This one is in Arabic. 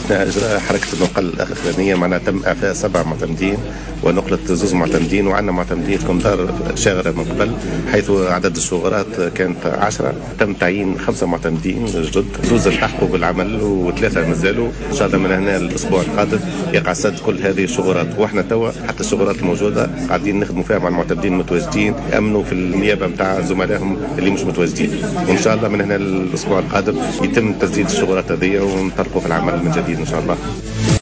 أثناء إجراء حركة النقل الأخرانية معنا تم إعفاء 7 معتمدين ونقلة 2 معتمدين، وعندنا معتمدين في مدار شاغرة من قبل، حيث عدد الشغرات كانت 10. تم تعيين 5 معتمدين جدد، 2 التحقوا بالعمل و3 مازالوا. إن شاء الله من هنا الأسبوع القادم يقع سد كل هذه الشغرات، وإحنا توا حتى الشغرات الموجودة قاعدين نخدموا فيها مع المعتمدين المتواجدين يأمنوا في النيابة متاع زملائهم اللي مش متواجدين. وإن شاء الله من هنا الأسبوع القادم يتم تسديد الشغرات هذه ونطلقوا في العمل من جديد إن شاء الله.